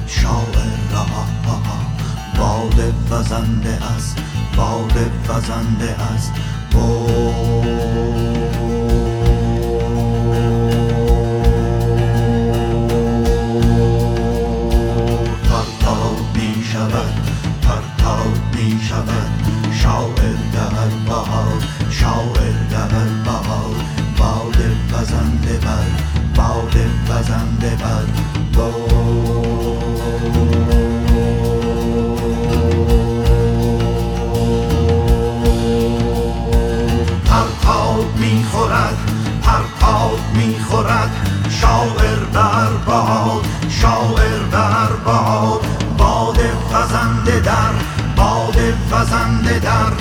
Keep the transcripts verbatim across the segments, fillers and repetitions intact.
شاعر را باد وزنده است، باد وزنده است. پرتاب می شود، پرتاب می شود شاعر در بهار، شاعر در بهار. باد وزنده بر، باد وزنده بر پرتاب می خورد، پرتاب می خورد شاعر در بهار، شاعر در بهار. باد وزنده در، باد وزنده در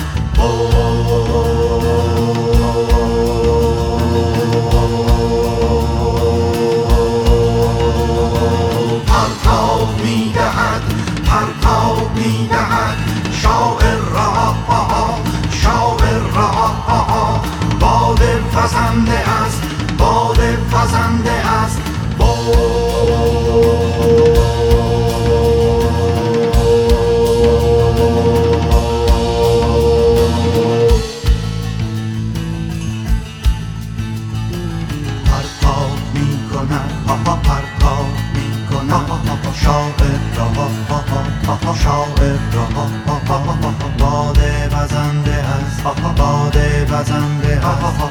پرتاب می دهد، پرتاب می دهد شاعر را، شاعر را. باد وزنده است، باد وزنده است. پرتاب می کند، پرتاب می کند شاعر را، شاعر را. باد وزنده است، باد وزنده است.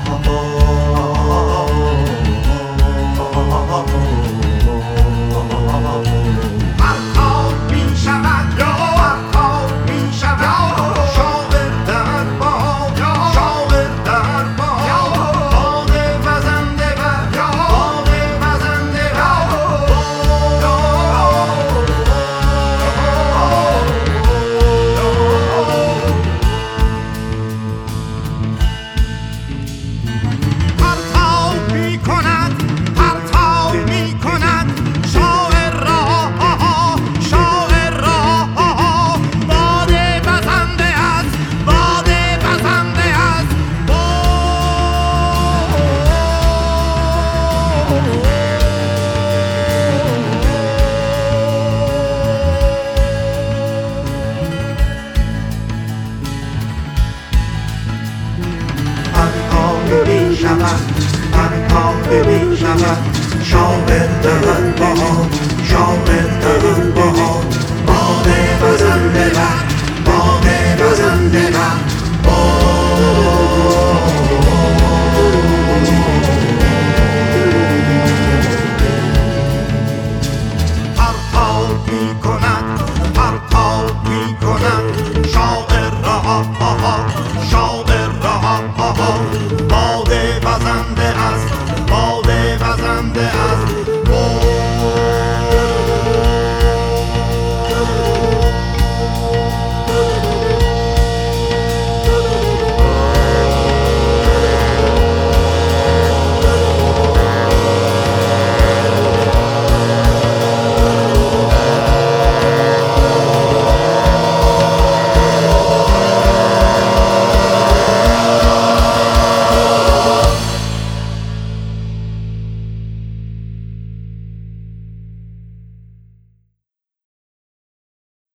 پرتاب می شود، پرتاب می شود شاعر در باد، شاعر در باد. باد وزنده بر، باد وزنده بر پرتاب می کند، پرتاب می کند شاعر را، شاعر را. باد وزنده است، باد وزنده است. پرتاب می شود، پرتاب می شود شاعر در بهار، شاعر در بهار. باد وزنده بر، باد وزنده بر پرتاب می